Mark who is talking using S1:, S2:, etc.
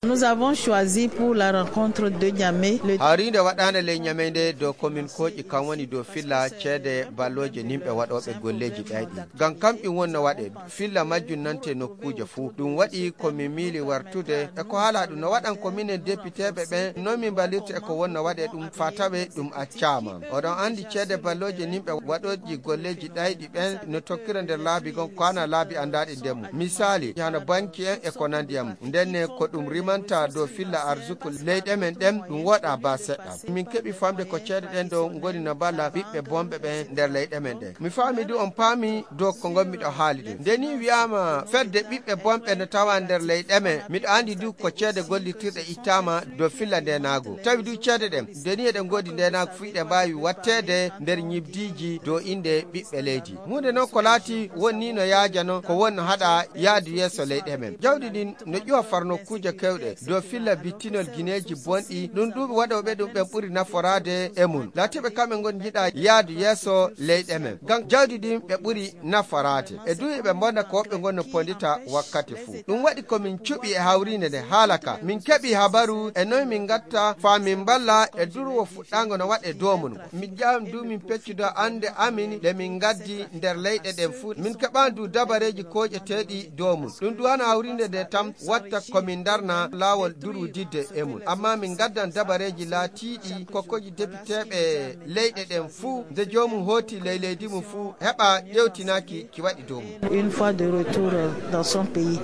S1: Nous avons choisi pour la rencontre de Niamey le
S2: harinde waɗande le Niamey do commune koji kan woni do filla ceede balloje nimɓe waɗoɓe golleji ɗayɗi gam kamɓe wonno waɗe filla majjum nante nokkuje fuu ɗum waɗi komin miili wartude e ko haala ɗum no waɗan commune députéɓe ɓen nomin ballirta e ko wonno waɗe ɗum fataɓe ɗum accama oɗon andi ceede balloje nimɓe waɗoji golleji ɗayɗi ɓen no tokkira nder laabi gon kwana laabi andaɗi ndemu misali hano banki en e ko nandiyam ndenne ko ɗum rimanta do filla arzuku leyɗe men ɗem ɗum woɗa ba seɗɗa min keɓi famde ko ceede ɗen do goni no balla ɓiɓɓe bomɓe ɓen nder leyɗe men ɗen mi faami du on paami dow ko gommiɗo haali ɗum nde ni wiyama fedde ɓiɓɓe bomɓe no tawa nder leyɗe men miɗo andi du ko ceede gollitirɗe ittama do filla ndenago tawi du ceede ɗen nde ni eɗen godi ndenago fu ɗe mbawi wattede nder ñibdiji do inde ɓiɓɓe leydi hunde noon ko laati wonni no yaajano ko wonno haɗa yaadu yeeso leyɗe men jawdi ɗin no ƴuwa farno kuje kewɗe do filla bittinol guineji bonɗi ɗum ɗuɓe waɗoɓe ɗum ɓen ɓuri naforade e mum laatiɓe kamɓe gon jiiɗa yaadu yeeso leyɗe men gam jawdi ɗin ɓe ɓuri naforade e duyi ɓe bonda ko woɓɓe gonno pondita wakkati fuu ɗum waɗi komin cuɓi e hawrinde nde haalaka min keɓi habaru e noy min gatta famin balla e durwo fuɗɗango no waɗe domum min jam du min peccudo ande amin le min gaddi nder leyɗe ɗen fuu min keɓan du dabareji koƴeteɗi domum ɗum du hano hawrinde nde tam watta komin darna lawol duru didde e mum amma min gaddan dabareji laatiɗi kokkoji députéɓe leyɗe ɗen fuu nde jomum hooti leydi mum fuu heɓa ƴewtinaki ki waɗi dow mum
S1: une fois de retour dans son pays.